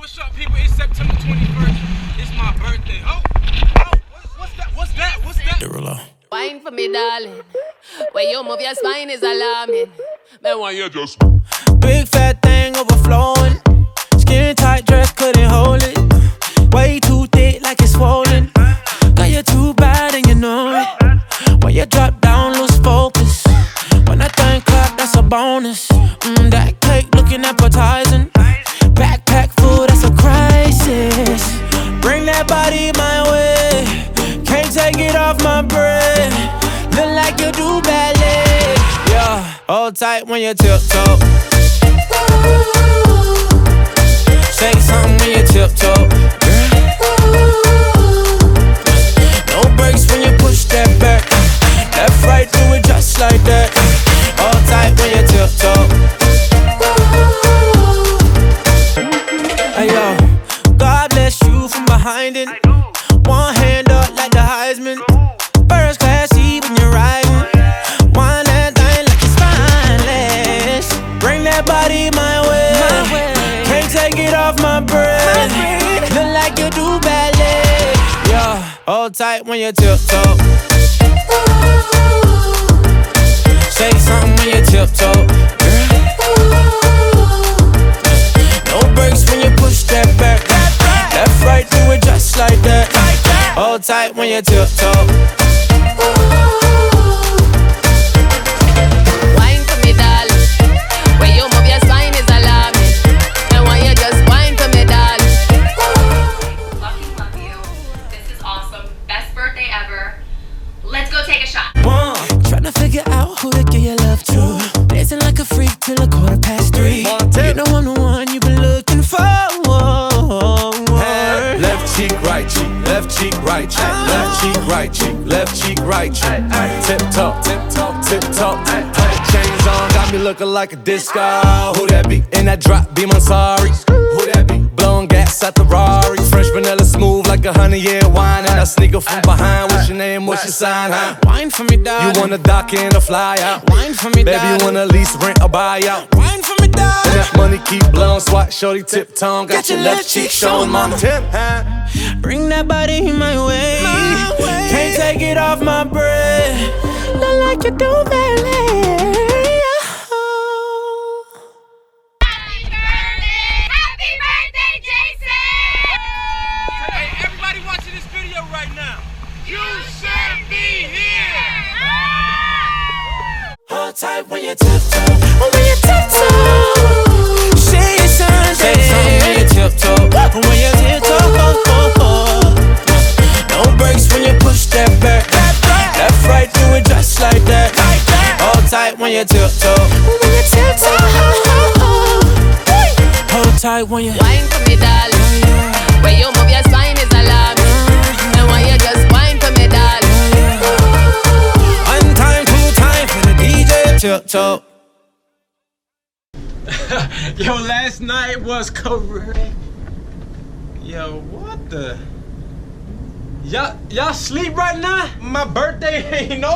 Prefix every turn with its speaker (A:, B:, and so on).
A: What's up, people? It's September 21st. It's my birthday. Oh, what's that? What's that? What's that?
B: Derulo.
C: Wine for me, darling. When you move your spine is alarming. Man, why you just
B: Big fat thing overflowing. Skin tight dress couldn't hold it. Way too thick like it's swollen. Got you too bad and you know it. When you drop down, lose focus. When that thing clap, that's a bonus. That cake looking appetizing. Backpack full, that's a crisis. Bring that body my way. Can't take it off my breath. Look like you do ballet. Yeah, hold tight when you tiptoe. Say something when you tiptoe. No brakes when you push that back. Left, right, do it just like that. Hold tight when you tiptoe. Hey yo, God bless you from behind it. One hand up like the Heisman. First class seat when you're riding. One that thing like it's spineless. Bring that body my way. Can't take it off my breath. Look like you do ballet. Yeah, hold tight when you tiptoe. Say something when you tiptoe. No brakes when you push that back. Left, right, do it just like that. Hold tight when you tiptoe.
C: wine for me, darling? When you move your spine is alarming. And why you just wine for me, darling?
D: Love you. This is awesome. Best birthday ever. Let's go take a shot.
B: Tryna figure out who to give your love to. Dancing like a freak till 3:15. You know I'm the one you've been looking for.
E: Left cheek, right cheek, left cheek, right cheek, left cheek, right cheek, left cheek, right cheek. Tip top, tip top, tip top. Chains on, got me looking like a disco. Who that be? In that drop, be my sorry. Who that be? Blowing gas at the Rari. Fresh vanilla smooth like 100-year wine. And I sneak up from behind. What's your name? What's your sign? Huh?
B: Wine for me, darling.
E: You wanna dock in or fly out?
B: Wine for me,
E: Baby,
B: darling.
E: you wanna lease, rent, or buy out?
B: Wine for me,
E: And
B: darling.
E: that money keep blowing, swat, shorty, tip tongue. Got your left cheek showing, mama. Tip, huh?
B: Bring that body my way. Can't take it off my breath. Look like you do ballet.
D: Happy birthday, Jason!
A: Hey, everybody watching this video right now. You should be here.
B: Hold tight when you tiptoe. When you tiptoe. Say your Sunday. Say something when you tiptoe. When you tiptoe. No brakes when you push that back. Left, right, do it just like that. Hold tight when you tiptoe. When you tiptoe. Hold tight when you
C: Wine for me, darling. When you move your spine is alarming. And why you just wine for me, darling?
B: one time, two time for the DJ. Tiptoe.
A: Yo, last night was correct. Yo, what the? Y'all sleep right now? My birthday ain't over.